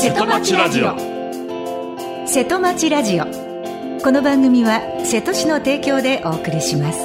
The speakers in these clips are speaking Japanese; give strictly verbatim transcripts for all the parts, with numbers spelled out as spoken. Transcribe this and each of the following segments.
瀬戸町ラジオ。 瀬戸町ラジオ。この番組は瀬戸市の提供でお送りします。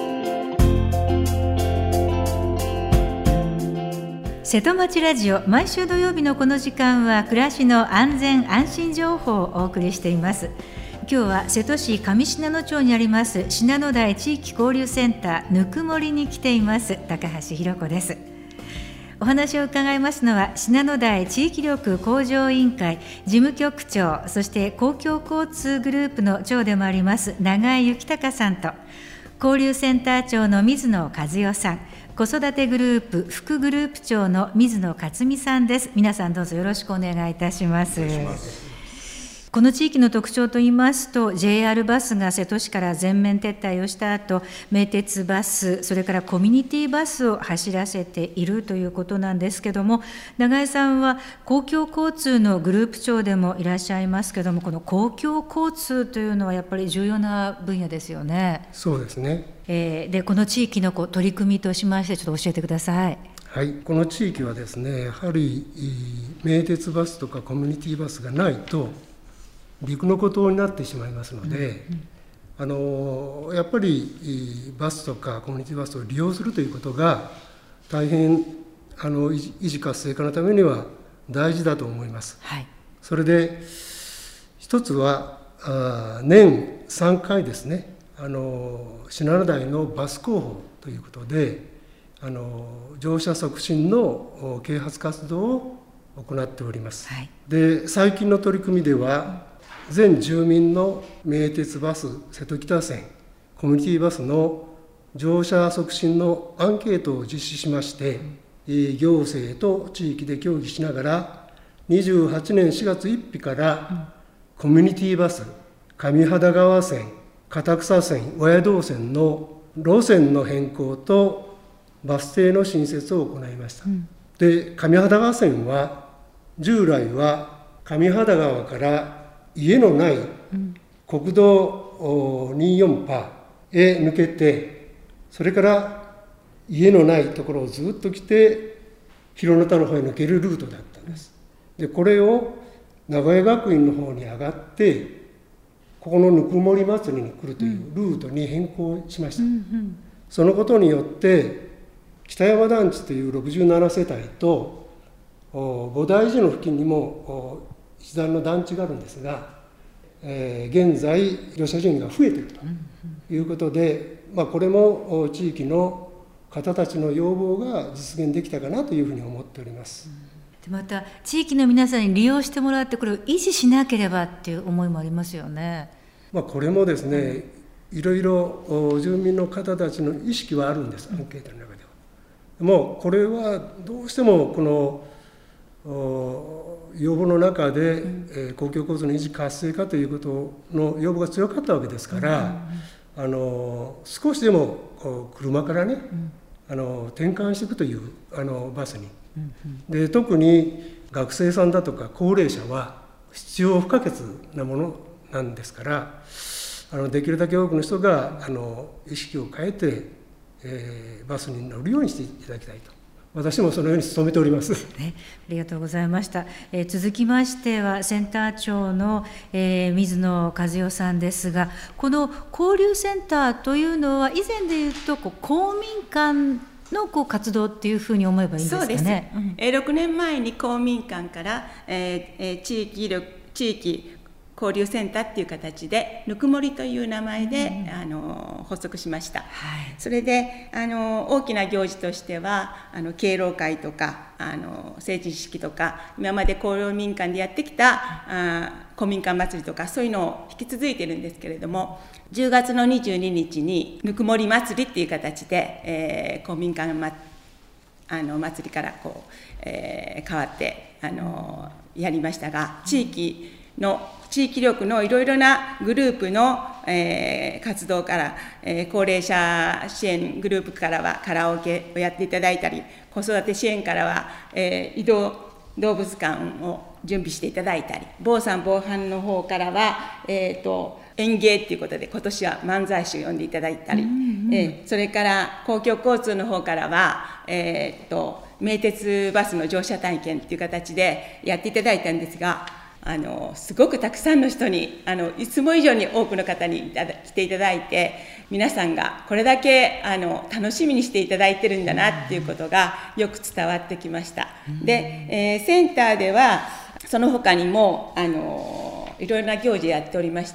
瀬戸町ラジオ、毎週土曜日のこの時間は暮らしの安全安心情報をお送りしています。今日は瀬戸市上信濃町にあります信濃台地域交流センターぬくもりに来ています高橋弘子です。お話を伺いますのは信濃台地域力向上委員会事務局長、そして公共交通グループの長でもあります永井幸隆さんと、交流センター長の水野和代さん、子育てグループ副グループ長の水野克美さんです。皆さんどうぞよろしくお願いいたします。この地域の特徴といいますと、 ジェイアール バスが瀬戸市から全面撤退をした後、名鉄バス、それからコミュニティバスを走らせているということなんですけども、永井さんは公共交通のグループ長でもいらっしゃいますけども、この公共交通というのはやっぱり重要な分野ですよね。 そうですね、 えー、でこの地域のこう取り組みとしまして、ちょっと教えてください。 はい、この地域はですね、やはり名鉄バスとかコミュニティバスがないと陸の孤島になってしまいますので、うんうん、あのやっぱりバスとかコミュニティバスを利用するということが大変あの維持活性化のためには大事だと思います、はい、それで一つはあ年さんかいですね、あの信濃台のバス広報ということで、あの乗車促進の啓発活動を行っております、はい、で最近の取り組みでは全住民の名鉄バス瀬戸北線コミュニティバスの乗車促進のアンケートを実施しまして、うん、行政と地域で協議しながらにじゅうはちねんしがつついたちから、うん、コミュニティバス上秦川線片草線親道線の路線の変更とバス停の新設を行いました、うん、で上秦川線は従来は上秦川から家のない国道にじゅうよんぱへ抜けて、それから家のないところをずっと来て広野田の方へ抜けるルートだったんです。でこれを名古屋学院の方に上がってここのぬくもり祭りに来るというルートに変更しました、うんうん、そのことによって北山団地というろくじゅうななせたいと菩提寺の付近にも一段の団地があるんですが、えー、現在乗車人が増えているということで、まあ、これも地域の方たちの要望が実現できたかなというふうに思っております。 でまた地域の皆さんに利用してもらってこれを維持しなければっていう思いもありますよね。 まあ、これもですね、いろいろ住民の方たちの意識はあるんです、アンケートの中では。でもこれはどうしてもこの要望の中で、うんえー、公共交通の維持活性化ということの要望が強かったわけですから、うんうん、あの少しでもこう車からね、うん、あの転換していくというあのバスに、うんうん、で特に学生さんだとか高齢者は必要不可欠なものなんですから、あのできるだけ多くの人があの意識を変えて、えー、バスに乗るようにしていただきたいと、私もそのように努めております、 ね、ありがとうございました、えー、続きましてはセンター長の、えー、水野和代さんですが、この交流センターというのは以前でいうとこう公民館のこう活動っていうふうに思えばいいんですかね。 そうです、うん、えー、ろくねんまえに公民館から、えー、地域力地域交流センターっていう形でぬくもりという名前で、うん、あの発足しました、はい、それであの大きな行事としてはあの敬老会とかあの成人式とか今まで公民館でやってきたあ公民館祭りとかそういうのを引き続いているんですけれども、じゅうがつのにじゅうににちにぬくもり祭りっていう形で、えー、公民館、ま、あの祭りからこう、えー、変わってあのやりましたが、地域の地域力のいろいろなグループの、えー、活動から、えー、高齢者支援グループからはカラオケをやっていただいたり、子育て支援からは、えー、移動動物館を準備していただいたり、防災防犯の方からは、えーと、演芸ということで今年は漫才師を呼んでいただいたり、うんうん、えー、それから公共交通の方からは、えーと名鉄バスの乗車体験っていう形でやっていただいたんですが、あのすごくたくさんの人に、あのいつも以上に多くの方にいただ来ていただいて、皆さんがこれだけあの楽しみにしていただいてるんだなっていうことがよく伝わってきました。で、えー、センターではその他にもあのいろいろな行事をやっておりまして、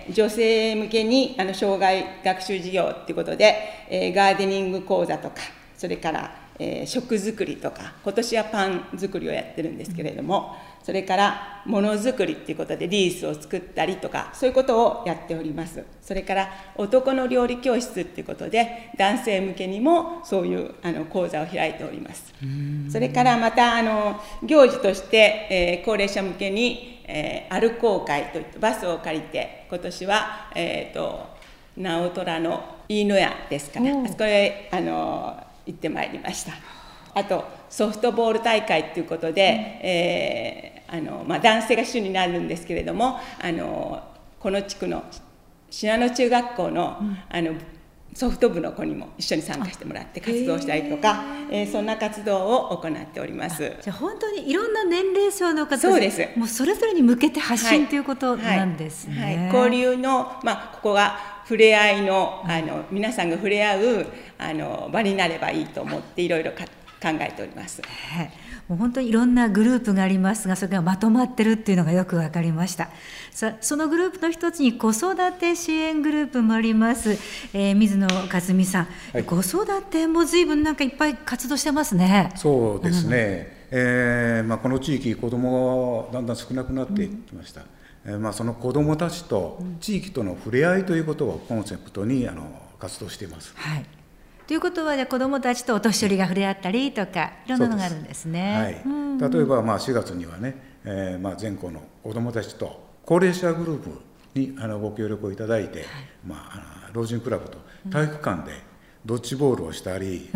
女性向けにあの障害学習事業ということで、えー、ガーデニング講座とか、それからえー、食作りとか、今年はパン作りをやってるんですけれども、それからものづくりということでリースを作ったりとか、そういうことをやっております。それから男の料理教室ということで、男性向けにもそういうあの講座を開いております。それからまたあの行事として、えー、高齢者向けに、えー、歩こう会といってバスを借りて、今年は、えー、と直虎の飯野屋ですかね、あそこへあの行ってまいりました。あとソフトボール大会ということで、えーあのまあ、男性が主になるんですけれども、あのこの地区の信濃中学校の、うん、あのソフト部の子にも一緒に参加してもらって活動したりとか、えー、そんな活動を行っております。 じゃあ本当にいろんな年齢層の方、 そうです、 もうそれぞれに向けて発信ということなんですね。 はいはいはい、交流の、まあ、ここが触れ合いの、あの皆さんが触れ合うあの場になればいいと思っていろいろ考えております。 もう本当にいろんなグループがありますが、それがまとまってるっていうのがよく分かりました。さそのグループの一つに子育て支援グループもあります、えー、水野克美さん、はい、子育ても随分なんかいっぱい活動してますね。 そうですね、えーまあ、この地域子どもがだんだん少なくなってきました。うんえーまあ、その子どもたちと地域との触れ合いということをコンセプトにあの活動しています。 はい、ということは、ね、子どもたちとお年寄りが触れ合ったりとかいろんなのがあるんですね。 はいうん、例えばまあしがつにはね、えーまあ、全校の子どもたちと高齢者グループにあのご協力をいただいて、はいまあ、老人クラブと体育館でドッジボールをしたり、うん、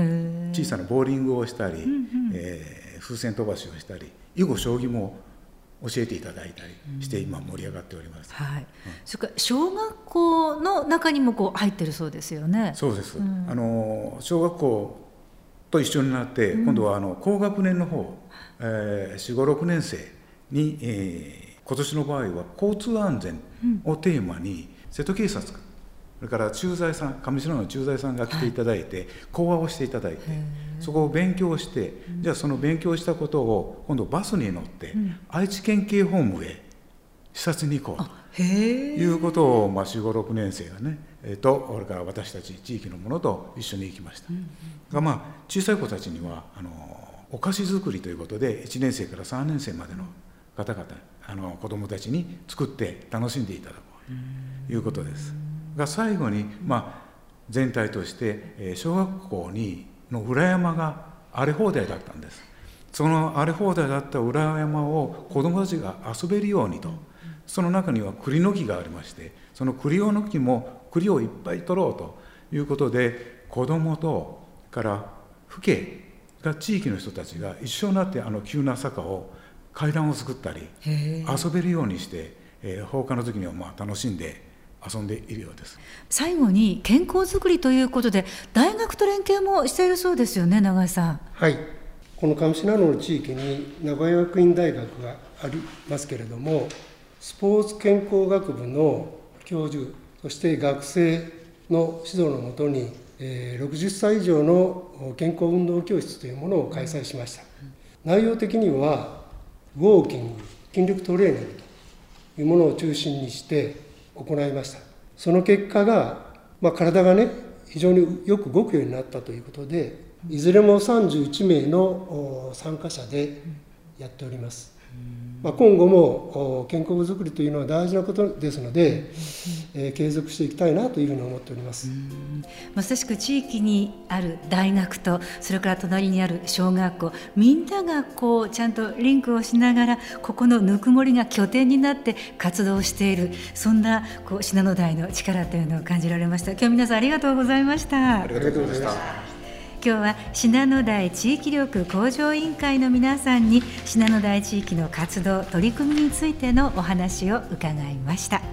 小さなボーリングをしたり、うんうんえー、風船飛ばしをしたり、囲碁将棋も教えていただいたりして今盛り上がっております。 はいうん、それから小学校の中にもこう入ってるそうですよね。 そうです、うん、あの小学校と一緒になって、うん、今度はあの高学年の方、えー、よん、ご、ろくねん生に、えー、今年の場合は交通安全をテーマに、うん、瀬戸警察それから駐在さん上白の駐在さんが来ていただいて、はい、講話をしていただいてそこを勉強して、うん、じゃあその勉強したことを今度バスに乗って、うん、愛知県警本部へ視察に行こうということを、まあ、よん、ご、ろくねん生がね、えー、とそれから私たち地域の者と一緒に行きました。うんうんがまあ、小さい子たちにはあのお菓子作りということでいちねん生からさんねん生までの方々あの子どもたちに作って楽しんでいただこうということです。が最後に、まあ、全体として小学校にの裏山が荒れ放題だったんです。その荒れ放題だった裏山を子どもたちが遊べるようにと、その中には栗の木がありまして、その栗の木も栗をいっぱい取ろうということで、子どもとから父兄が地域の人たちが一緒になってあの急な坂を階段を作ったり遊べるようにして、えー、放課の時にはまあ楽しんで遊んでいるようです。 最後に健康づくりということで大学と連携もしているそうですよね、永井さん。 はい、この上信濃の地域に名古屋学院大学がありますけれども、スポーツ健康学部の教授、そして学生の指導のもとにろくじゅっさい以上の健康運動教室というものを開催しました。内容的にはウォーキング、筋力トレーニングというものを中心にして行いました。その結果が、まあ、体がね非常によく動くようになったということで、いずれもさんじゅういちめいの参加者でやっております。まあ、今後も健康づくりというのは大事なことですので、えー、継続していきたいなというふうに思っております。 まさしく地域にある大学とそれから隣にある小学校、みんながこうちゃんとリンクをしながらここのぬくもりが拠点になって活動している、そんなこう信濃台の力というのを感じられました。今日皆さんありがとうございました。 ありがとうございました。 今日は信濃台地域力向上委員会の皆さんに信濃台地域の活動取り組みについてのお話を伺いました。